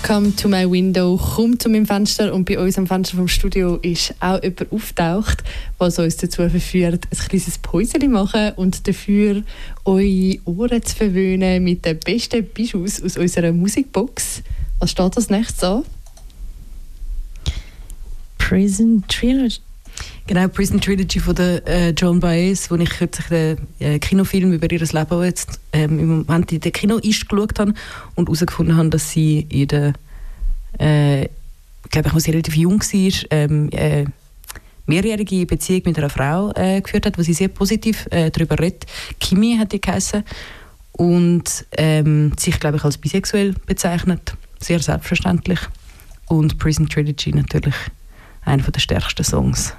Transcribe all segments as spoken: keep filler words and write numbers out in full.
Come to my window, komm zu meinem Fenster. Und bei uns am Fenster vom Studio ist auch jemand auftaucht, was uns dazu verführt, ein kleines Päuschen zu machen und dafür eure Ohren zu verwöhnen mit den besten Bijoux aus unserer Musikbox. Was steht als nächstes an? Prison Trilogy. Genau, Prison Trilogy von der äh, Joan Baez, wo ich kürzlich den äh, Kinofilm über ihr Leben jetzt ähm, im Moment in den Kino geschaut habe und herausgefunden habe, dass sie in der, äh, ich glaube, ich muss relativ jung war, ähm, äh, mehrjährige Beziehung mit einer Frau äh, geführt hat, wo sie sehr positiv äh, darüber redet. Kimi hat die geheißen und ähm, sich, glaube ich, als bisexuell bezeichnet. Sehr selbstverständlich. Und Prison Trilogy natürlich einer der stärksten Songs.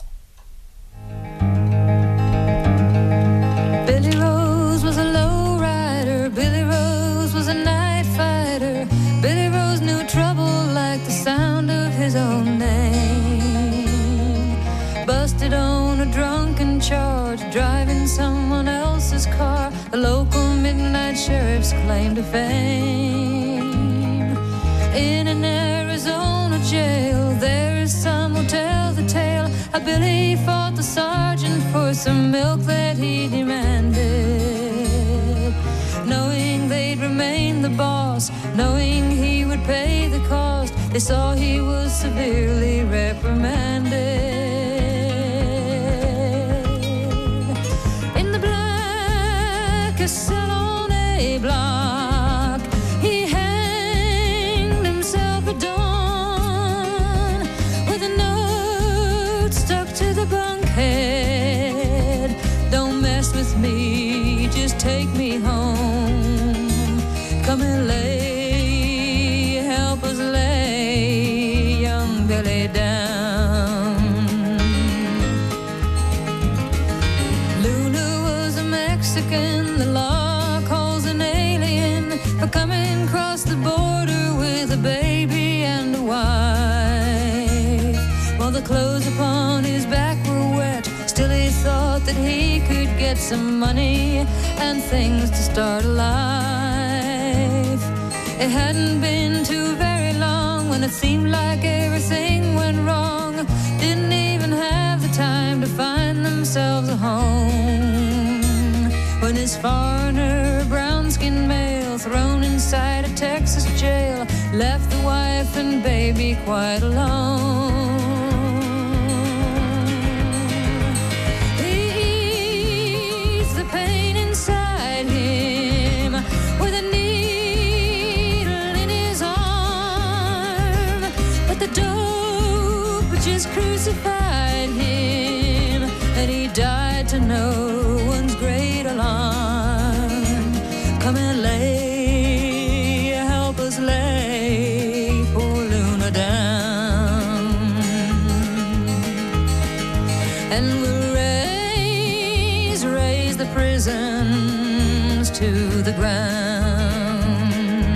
Billy Rose was a low rider. Billy Rose was a night fighter. Billy Rose knew trouble like the sound of his own name. Busted on a drunken charge, driving someone else's car. The local midnight sheriff's claim to fame. In an Arizona jail, there is some who tell the tale how Billy fought the sergeant for some milk that he demanded, knowing they'd remain the boss, knowing he would pay the cost. They saw he was severely reprimanded. In the blackest cell on a block, he hanged himself at dawn with a note stuck to the bunkhead. Don't mess with me, just take me home. Come and lay, help us lay young Billy down. Luna was a Mexican, the law calls an alien for coming across the border with a baby and a wife. While the clothes upon his back were wet, still he thought that he could get some money and things to start a life. It hadn't been too very long when it seemed like everything went wrong. Didn't even have the time to find themselves a home. When his foreigner, brown-skinned male, thrown inside a Texas jail, left the wife and baby quite alone. Pain inside him with a needle in his arm, but the dope just crucified him, and he died to no one's great alarm. Come and lay, help us lay poor Luna down, and we'll the prisons to the ground.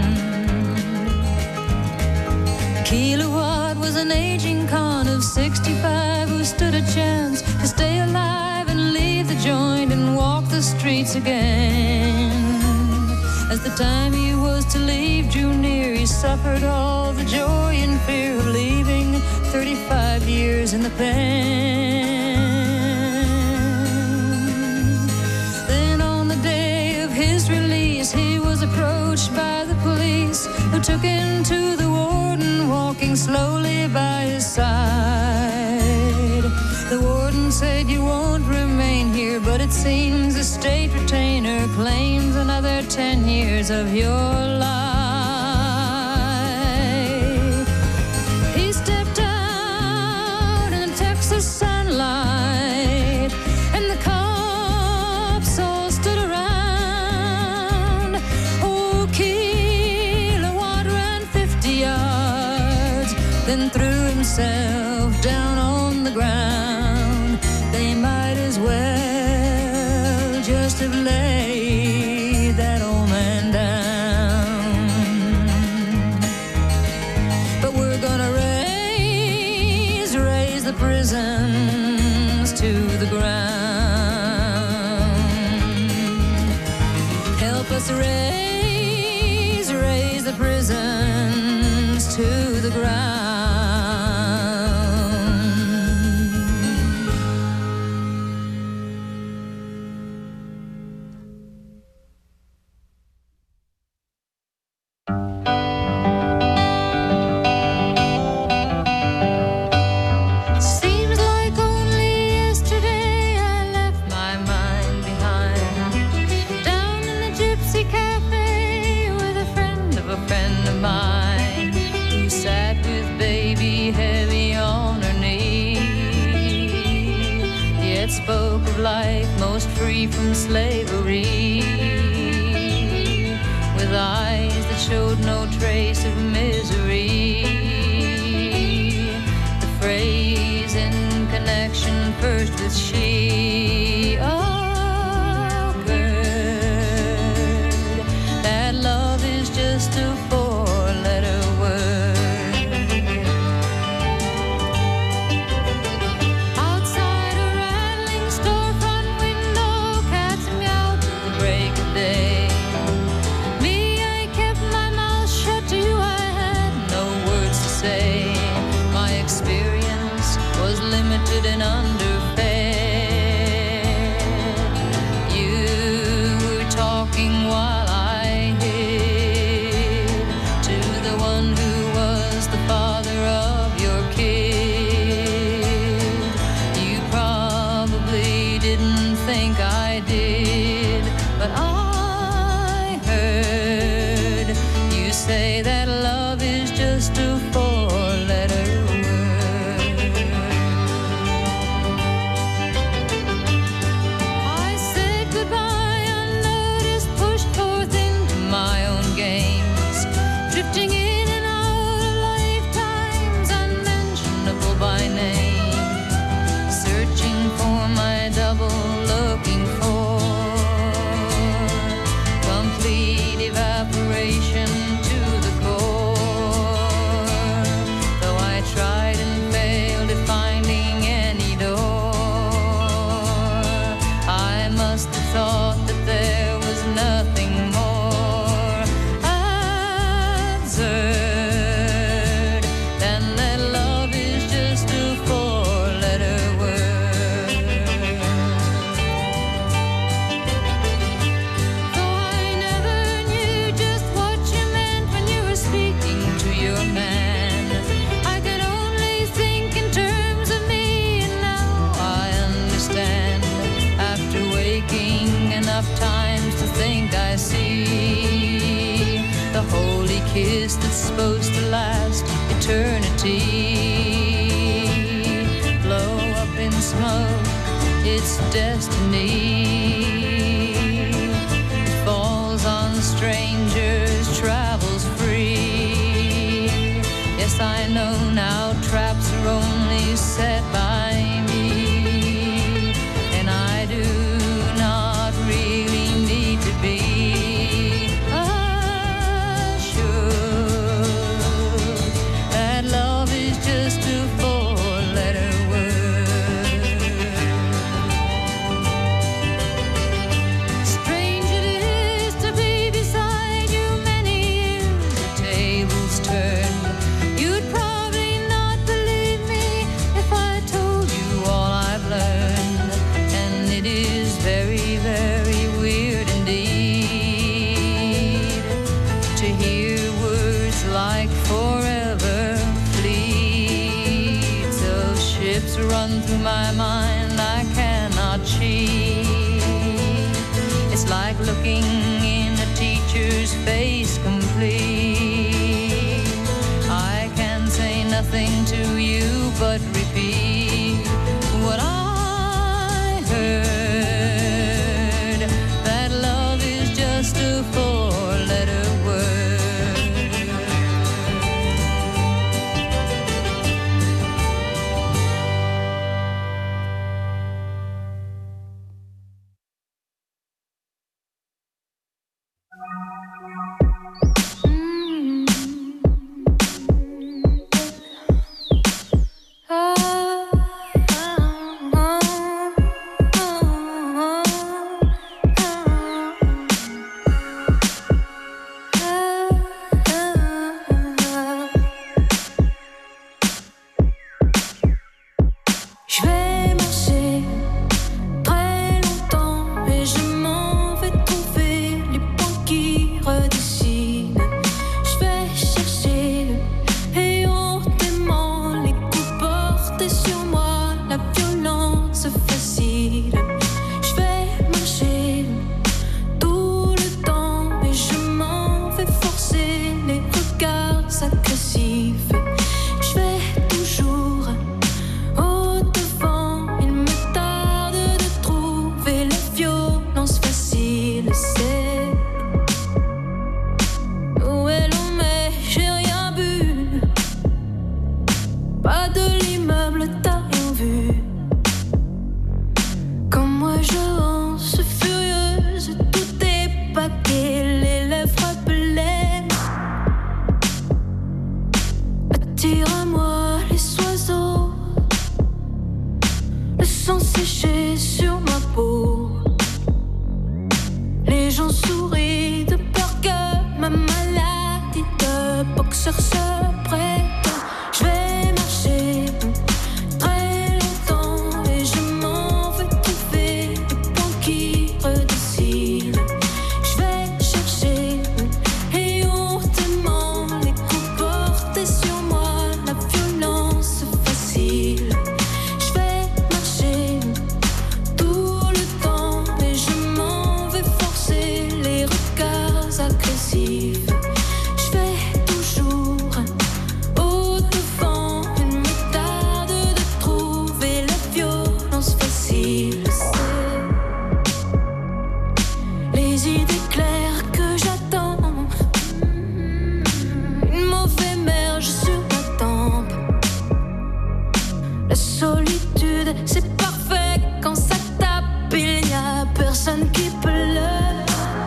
Kilowatt was an aging con of sixty-five who stood a chance to stay alive and leave the joint and walk the streets again. As the time he was to leave drew near, he suffered all the joy and fear of leaving thirty-five years in the pen. His release, he was approached by the police, who took him to the warden, walking slowly by his side. The warden said, "You won't remain here, but it seems the state retainer claims another ten years of your life." He stepped out in the Texas sunlight, and the cops all stood around. Then threw himself down on the ground. They might as well just have laid that old man down. But we're gonna raise, raise the prisons to the ground. Help us raise, raise the prisons to the ground. Seems like only yesterday I left my mind behind, down in the Gypsy Cafe with a friend of a friend of mine, who sat with baby heavy on her knee, yet spoke of life most free from slavery, with eyes that showed no trace of misery. The phrase in connection first with she occurred, that love is just a four-letter word. Outside a rattling storefront window, cats meowed till the break of day. Me, I kept my mouth shut to you, I had no words to say. My experience was limited and underfed. You were talking while I hid, to the one who was the father of your kid. You probably didn't think I did, but I heard you say that love is just a four-letter word. I said goodbye unnoticed, pushed forth into my own games, drifting in and out of lifetimes unmentionable by name, searching for my double, looking for complete evaporation to the core. Though I tried and failed at finding any door, I must have thought that there was nothing more absurd than that love is just a four-letter word. Though I never knew just what you meant when you were speaking to your man, I could only think in terms of me, and now I understand. After waking enough times to think I see the holy kiss that's supposed to last eternity, blow up in smoke, it's destiny. It falls on strangers, travels free. Yes, I know now traps are only set by me, and I do not really need to be assured that love is just a four-letter word. Strange it is to be beside you many years, the tables turned. You'd probably not believe me if I told you all I've learned, and it is very, very weird indeed to hear words like forever. Fleets of ships run through my mind, I cannot cheat. It's like looking in a teacher's face complete. I can say nothing to you but repeat what I heard, that love is just a four-letter word. Mm. Ah. attire à moi les oiseaux, le sang séché sur ma peau. Les gens sourient de peur que ma maladie de boxeur se prête. Je vais marcher très longtemps et je m'en vais trouver le point qui redessine. Je vais chercher et hontement les coups portés sur moi, la violence facile. Je vais marcher tout le temps et je m'en vais forcer les regards agressifs. Je vais toujours au devant, il me tarde de trouver la violence facile. C'est les idées claires que j'attends, une mauvaise merge sur ma tempe. La solitude, c'est parfait quand ça tape, il n'y a personne qui peut le.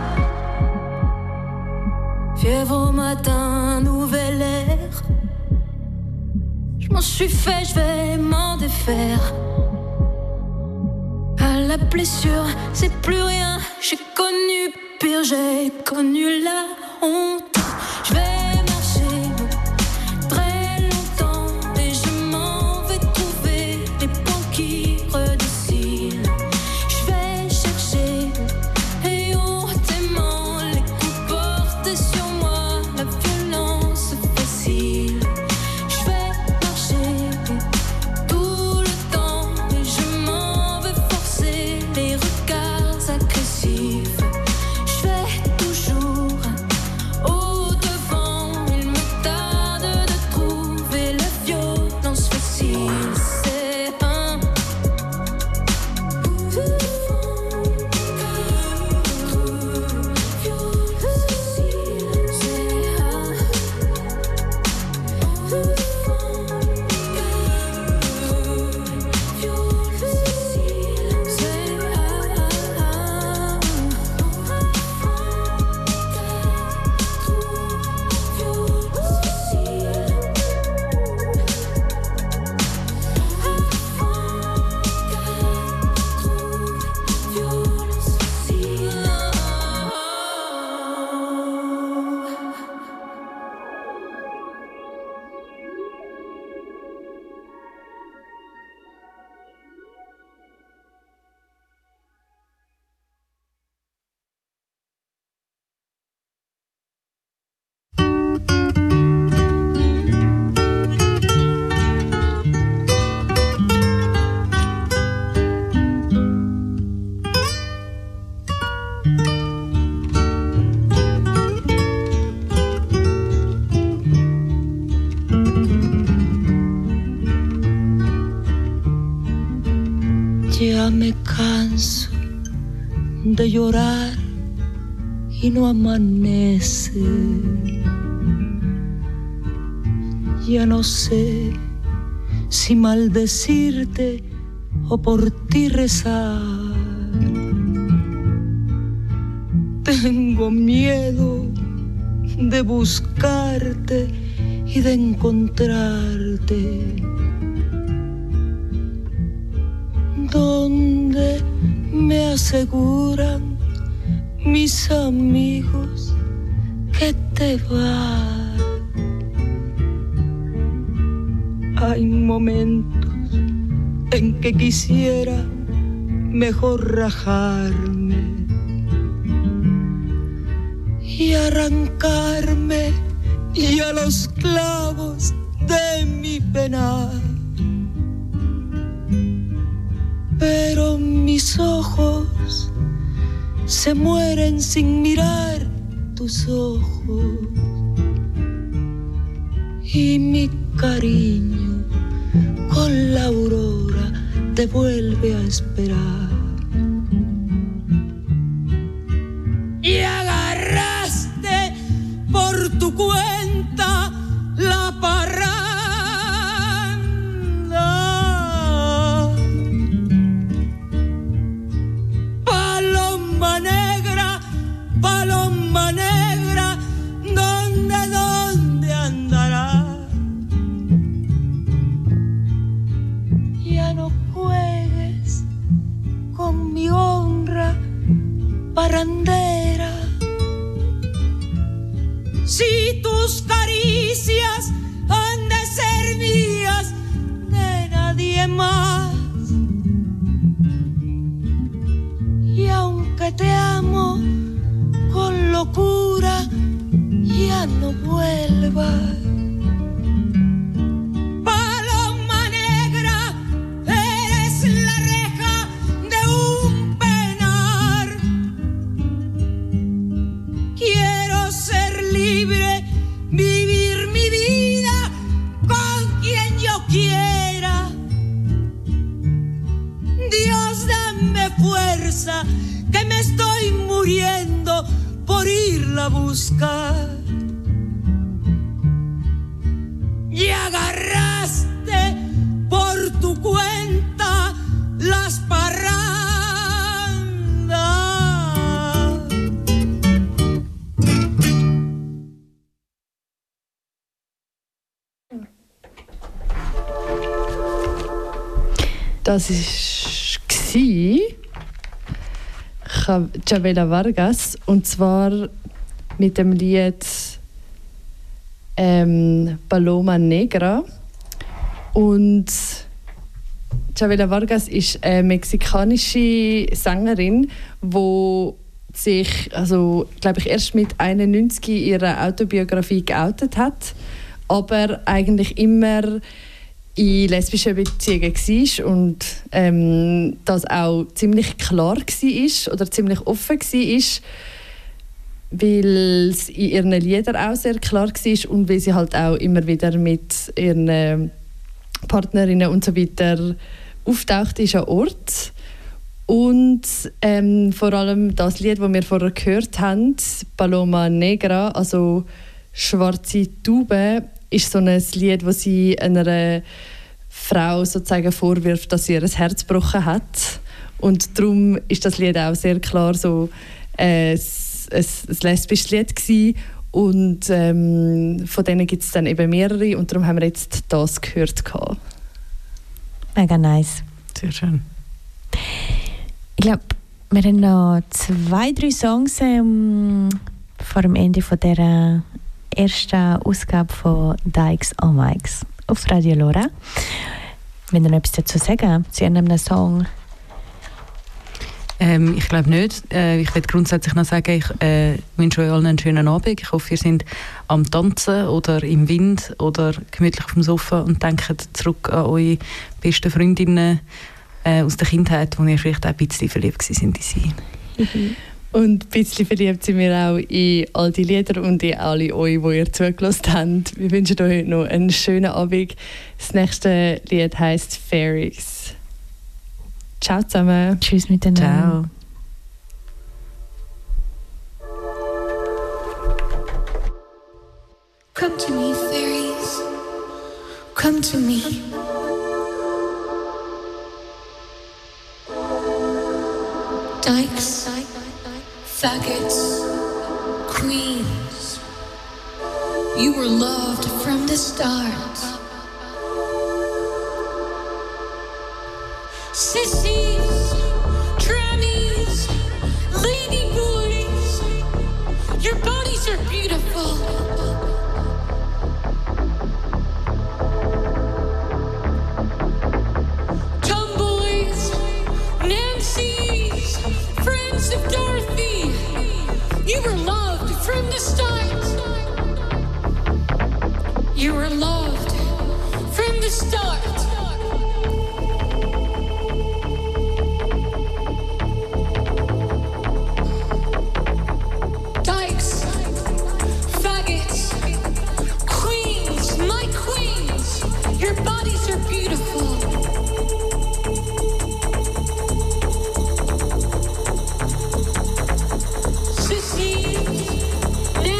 Fièvre au matin, nouvel air. Je m'en suis fait, je vais m'en défaire. À la blessure, c'est plus rien. J'ai connu pire, j'ai connu la honte. Je vais marcher très longtemps et je m'en vais trouver les points qui redessinent. Je vais chercher et hontement les coups portés sur moi, la violence facile. Je vais marcher tout le temps et je m'en vais forcer les regards agressifs. Je vais toujours au devant, il me tarde de trouver la violence facile. C'est un Ya me canso de llorar y no amanece. Ya no sé si maldecirte o por ti rezar. Tengo miedo de buscarte y de encontrarte. Donde me aseguran mis amigos que te vas. Hay momentos en que quisiera mejor rajarme y arrancarme y a los clavos de mi penar. Pero mis ojos se mueren sin mirar tus ojos y mi cariño con la aurora te vuelve a esperar. Y agarraste por tu cuenta la parranda. Paloma negra, paloma negra, ¿dónde, dónde andará? tus caricias han de ser mías, de nadie más. Y aunque te amo con locura, ya no vuelvas. Paloma negra, eres la reja de un penar. Quiero ser libre, vivir mi vida con quien yo quiera. Dios, dame fuerza, que me estoy muriendo por irla a buscar. Y agarraste por tu cuenta las parrandas. Das war Chavela Vargas, und zwar mit dem Lied ähm, Paloma Negra. Und Chavela Vargas ist eine mexikanische Sängerin, die sich, also, glaube ich, erst mit einundneunzig in ihrer Autobiografie geoutet hat, aber eigentlich immer in lesbischen Beziehungen war und ähm, das auch ziemlich klar war oder ziemlich offen war, weil es in ihren Liedern auch sehr klar war und weil sie halt auch immer wieder mit ihren Partnerinnen und so weiter auftaucht ist an Ort. Und ähm, vor allem das Lied, das wir vorher gehört haben, Paloma Negra, also «Schwarze Taube», ist so ein Lied, das sie einer Frau sozusagen vorwirft, dass sie ihr Herz gebrochen hat. Und darum ist das Lied auch sehr klar so äh, ein, ein, ein lesbisches Lied gewesen. Und ähm, von denen gibt es dann eben mehrere und darum haben wir jetzt das gehört. Mega nice. Sehr schön. Ich glaube, wir haben noch zwei, drei Songs ähm, vor dem Ende von dieser ersten Ausgabe von Dykes on Mics auf Radio Lora. Wenn ihr noch etwas dazu sagen zu einem Song? Ähm, ich glaube nicht. Äh, ich würde grundsätzlich noch sagen, ich äh, wünsche euch allen einen schönen Abend. Ich hoffe, ihr seid am Tanzen oder im Wind oder gemütlich auf dem Sofa und denkt zurück an eure besten Freundinnen äh, aus der Kindheit, wo ihr vielleicht auch ein bisschen verliebt waren in sie. Und ein bisschen verliebt sind wir auch in all die Lieder und in alle euch, die ihr zugelassen habt. Wir wünschen euch noch einen schönen Abend. Das nächste Lied heisst «Fairies». Ciao zusammen. Tschüss miteinander. Ciao. Come to me, fairies. Come to me. Dykes, faggots, queens. You were loved from the start. Sissies, trannies, lady boys, your bodies are beautiful. Tomboys, Nancy's, friends of Dorothy, you were loved from the start. You were loved from the start.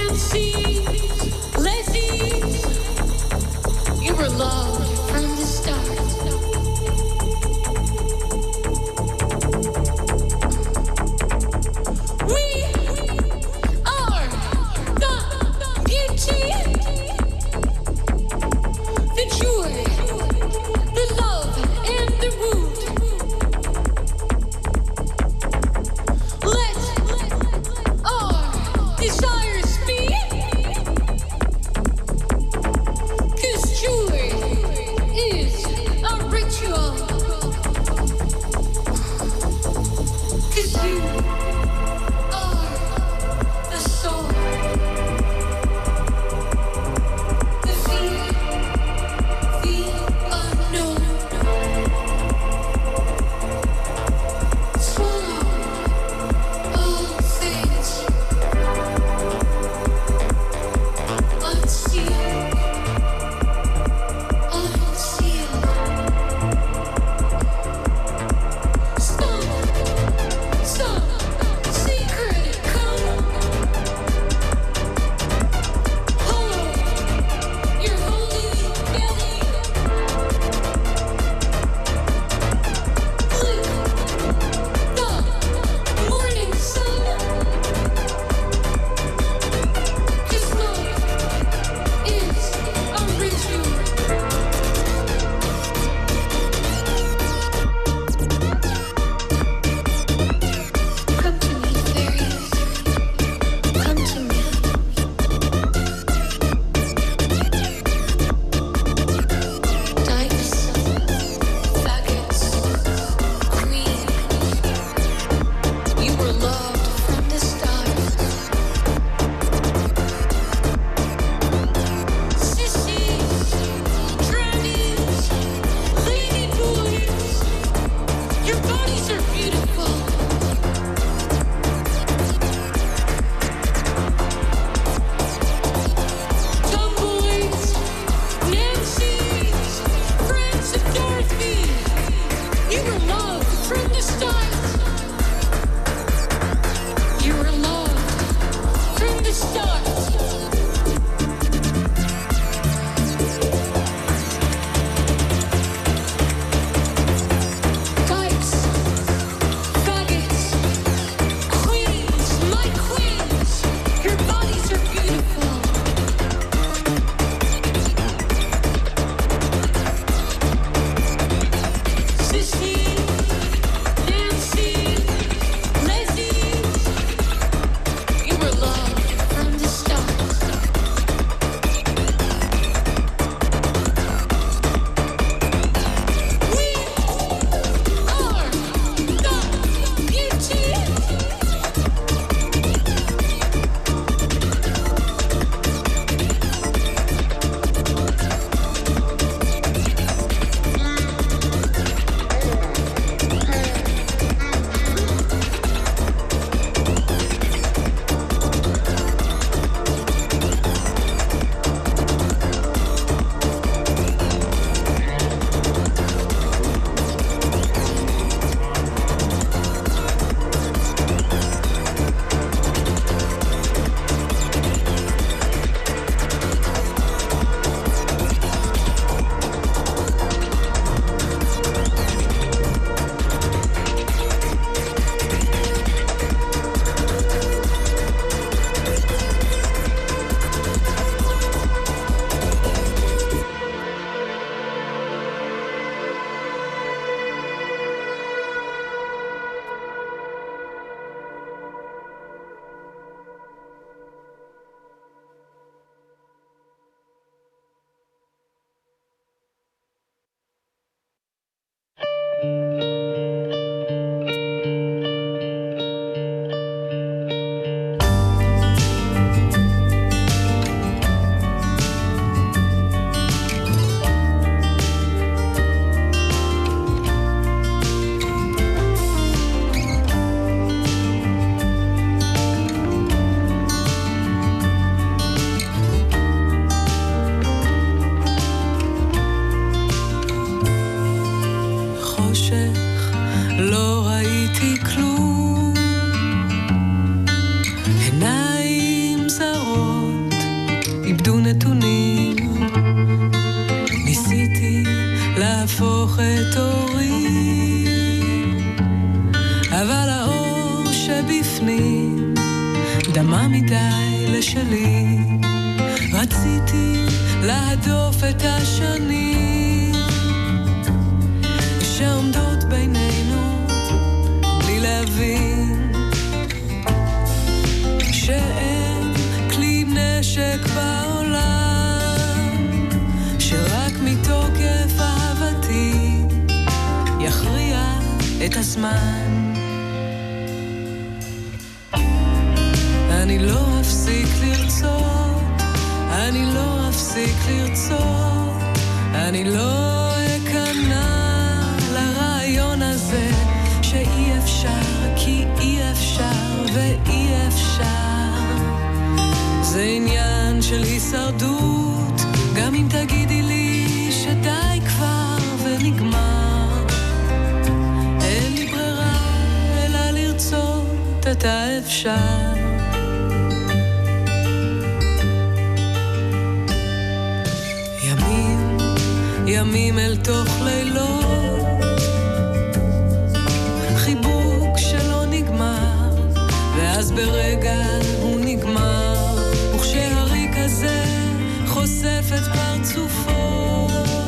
Loved from the start. את אורי, אבל האור שבפנים דמה מדי לשלי. רציתי להדוף את השנים שעומדות בינינו בלי להבין שאין כלי נשק בעולם שרק מתוקף אהבתי יכריע את הזמן. אני לא אפסיק לרצות, אני לא אפסיק לרצות, אני לא אכנע לרעיון הזה שאי אפשר, כי אי אפשר ואי אפשר. זה עניין של הישרדות, גם אם תגידי לי שדי כבר ונגמר. אין לי ברירה אלא לרצות את האפשר. ימים, ימים אל תוך לילות, חיבוק שלא נגמר, ואז ברגע הוא נגמר, וכשהריק הזה חושף את פרצופו,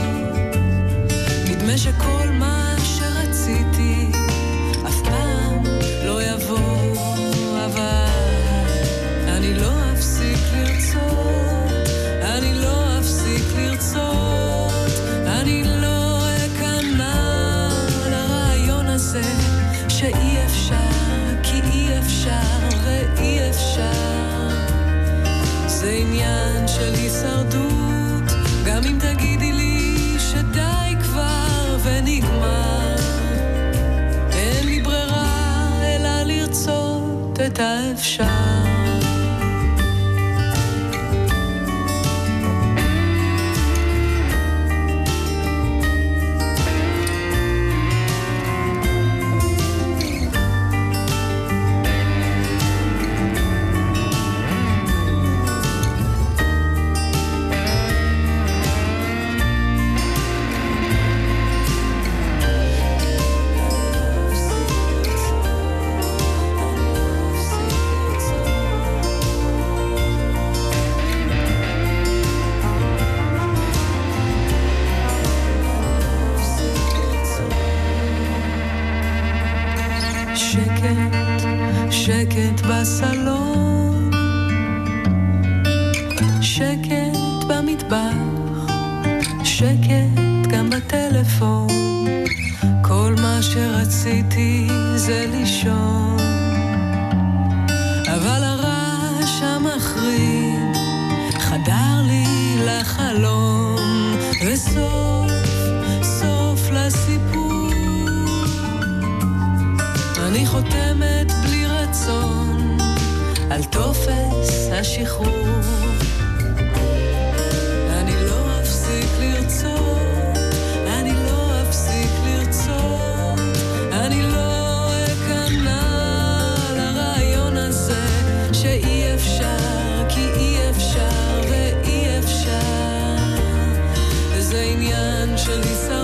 נדמה שכל מה שרציתי אף פעם לא יבוא. אבל אני לא אפסיק לרצות, אני לא אפסיק לרצות, אני לא אכנע לרעיון הזה שאי אפשר, כי אי אפשר ואי אפשר. זה עניין של הישרדות, גם אם תגידי לי שדי כבר ונגמר. אין לי ברירה אלא לרצות את האפשר. שקט בסלון, שקט במטבח, שקט גם בטלפון. כל מה שרציתי זה לישון, אבל הרעש המחריד חדר לי לחלום, וסוף סוף לסיפור אני חותמת בלי רצון על טופס השחרור. אני לא אפסיק לרצות, אני לא אפסיק לרצות, אני לא אכנע לרעיון הזה שאי אפשר, כי אי אפשר ואי אפשר. זה עניין של הישרדות,